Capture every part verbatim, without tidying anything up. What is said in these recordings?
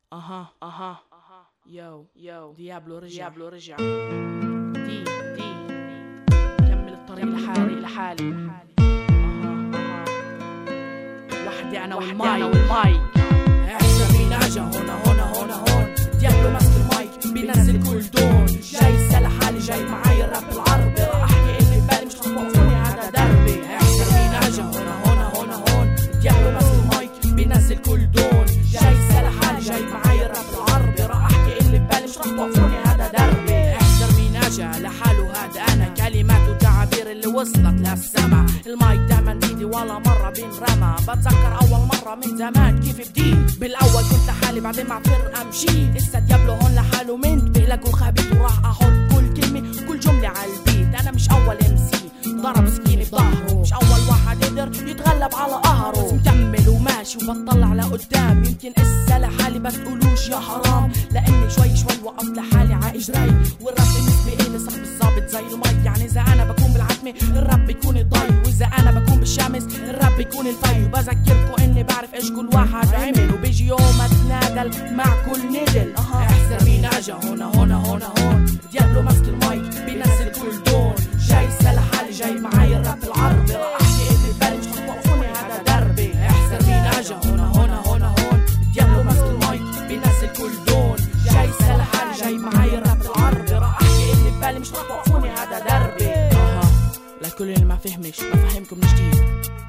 اها اها يو يو ديابلو رجع ديابلو رجع دي دي كمل الطريق لحالي لحالي اها اها وحدي انا والمايك احسن مين اجا هنا هنا هنا هون ديابلو ماسك المايك بينزل كل دون جاي سلا حالي جاي معاي الراب العربي راح احكي اللي ببالي مش هتوقفوني هذا دربي احسن مين اجا هنا هنا هنا هون ديابلو ماسك المايك بينزل كل دون جاي سلا حالي جاي معاي الراب العربي راح احكي اللي ببالي مش رح توقفوني هذا دربي احذر مين اجا لحاله هذا انا كلمات وتعابير اللي وصلت للسما المايك دايما بيدي ولا مرة بينرمى بتذكر اول مرة من زمان كيف بديت بالاول كنت لحالي بعدين مع فرقة مشيت لسه ديابلو هون لحاله منتبه لكل خبيث وراح احط كل كلمة كل جملة على البيت انا مش اول ام سي ضرب سكيني بظهره مش اول واحد قدر يتغلب على قهره مكمل وماشي وبطلع لقدام يمكن اسا لحالي بس تقولوش يا حرام لاني شوي شوي وقفت لحالي ع اجري والراب بالنسبه الي صاحب الظابط زي المي يعني اذا انا بكون بالعتمه الراب بيكون الضي واذا انا بكون بالشمس الراب بيكون الفي وبذكركم اني بعرف ايش كل واحد عمل وبيجي يوم اتنادل مع كل ندل احذر مين اجا هنا هنا هنا هون ديابلو ماسك المايك بينزل كل دون جاي سلا حالي جاي معاي الراب العربي راح احكي اللي ببالي مش هتوقفوني هذا دربي احذر مين اجا هنا هنا هنا هون ديابلو ماسك المايك بينزل كل دون جاي سلا حالي جاي معاي الراب العربي راح احكي اللي ببالي مش هتوقفوني هذا دربي اها لكل اللي ما فهمش بفهمكم من جديد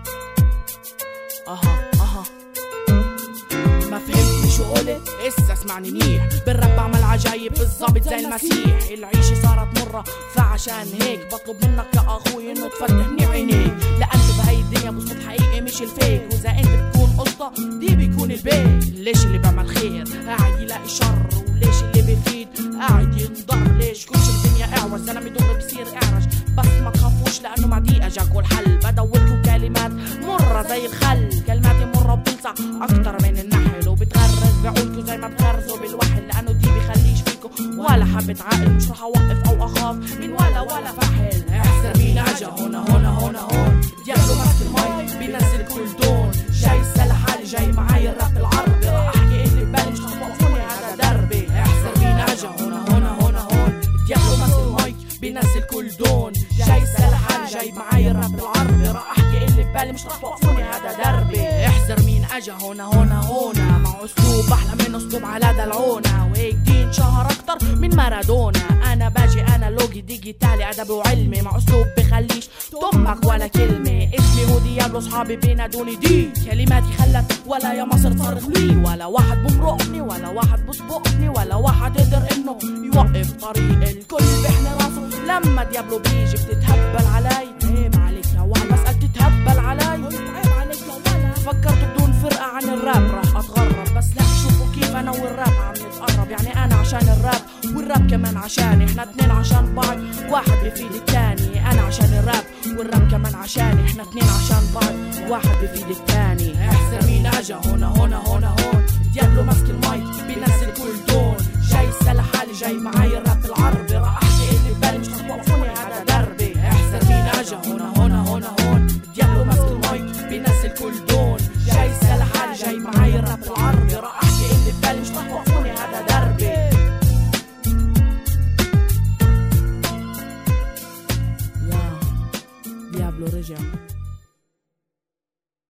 اها اها ما فهمتني شو قلت اسا اسمعني منيح بالراب بعمل عجايب بالظبط زي المسيح العيشة صارت مرة فعشان هيك بطلب منك يا اخوي انه تفتحني عينيك لانه بهاي الدنيا بصمت حقيقي مش الفيك واذا انت بتكون قصة دي بيكون البيت ليش اللي بعمل خير قاعد يلاقي شر وليش اللي بيفيد قاعد ينضر ليش كل شي الدنيا اعوج زلمة دغري بصير اعرج بس ما تخافوش لانه مع دقيقة جاكوا الحل بدوركوا كلمات مرة زي الخل كلماتي مرة بتلسع اكتر من النحل وبتغرز بعقولكوا زي ما بتغرزوا بالوحل لانه دي بيخليش فيكوا ولا حبة عقل مش رح اوقف او اخاف من ولا ولا فحل احذر مين اجا هنا هنا هنا هون ديابلو ماسك المايك بينزل كل دون جاي سلا حالي جاي معاي الراب العربي راح احكي اللي ببالي مش هتوقفوني هذا دربي احذر مين اجا هنا هنا هنا هون ديابلو ماسك المايك بينزل كل دون جاي سلا حالي جاي معاي الراب العربي راح احكي اللي ببالي مش رح توقفوني هذا دربي احذر مين اجا هنا هنا هنا مع اسلوب احلى من اسلوب على دلعونا وهيك دين شهر اكتر من مارادونا انا باجي انا لوجي ديجيتالي ادب وعلمي مع اسلوب بخليش تمك ولا كلمه اسمي هو ديابلو صحابي بينادوني دي كلماتي خلت ولا يا مصر تصرخ لي ولا واحد بمرقني ولا واحد بسبقني ولا واحد قدر انه يوقف طريق الكل بيحني راسه لما ديابلو بيجي بتتهبل علي عيب عليك يا ولد بسأل تتهبل علي عيب عليك يا ولد فكرت بدون فرقة عن الراب راح اتغرب بس لا شوفوا كيف انا والراب عم نتقرب يعني انا عشان الراب والراب كمان عشاني احنا اتنين عشان بعض واحد بيفيد التاني انا عشان الراب والراب كمان عشاني احنا اتنين عشان بعض واحد بيفيد التاني